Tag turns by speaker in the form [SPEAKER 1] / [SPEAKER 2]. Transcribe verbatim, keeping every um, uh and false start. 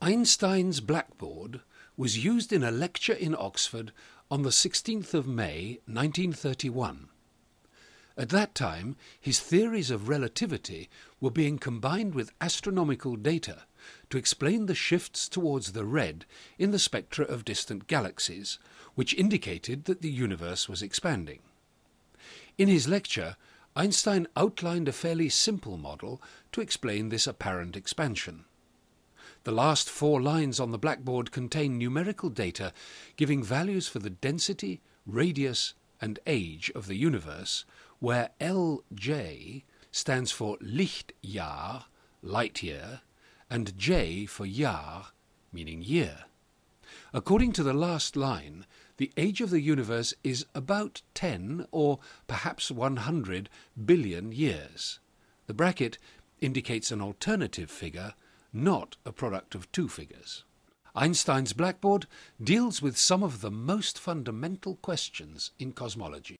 [SPEAKER 1] Einstein's blackboard was used in a lecture in Oxford on the sixteenth of May nineteen thirty-one. At that time, his theories of relativity were being combined with astronomical data to explain the shifts towards the red in the spectra of distant galaxies, which indicated that the universe was expanding. In his lecture, Einstein outlined a fairly simple model to explain this apparent expansion. The last four lines on the blackboard contain numerical data giving values for the density, radius, and age of the universe, where L J stands for Lichtjahr, light year, and J for Jahr, meaning year. According to the last line, the age of the universe is about ten or perhaps one hundred billion years. The bracket indicates an alternative figure, not a product of two figures. Einstein's blackboard deals with some of the most fundamental questions in cosmology.